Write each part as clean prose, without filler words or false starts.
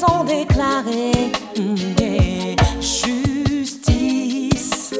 sont déclarés. Justice,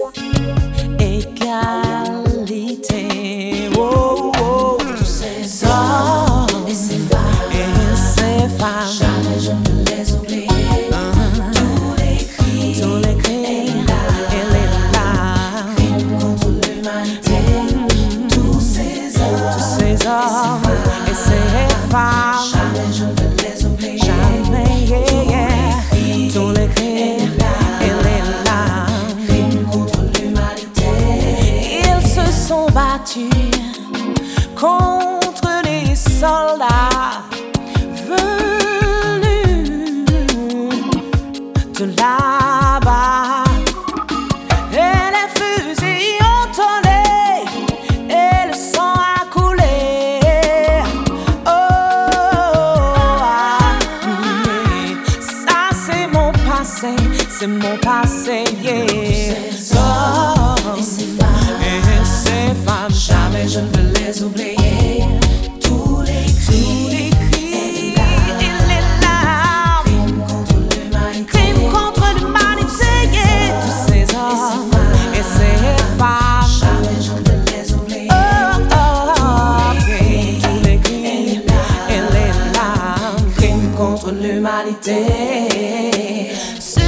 égalité, oh, oh. Tous ces hommes et ces femmes, jamais je ne les oublier. Tous les cris et les larmes, crimes contre l'humanité. Tous ces hommes et ces femmes, jamais je ne les oublier. Jamais, tous les cris et les larmes, crimes contre l'humanité. Ils se sont battus contre les soldats venus de là-bas. Et les fusils ont tonné et le sang a coulé. Oh, ça c'est mon passé, c'est mon passé, yeah. Ces hommes et ces femmes, jamais je ne veux les oublier. Tous les cris et les larmes, crimes contre l'humanité, yeah. Tous ces hommes et ces femmes, jamais je ne veux les oublier. Oh, tous les cris et les larmes, crimes contre l'humanité.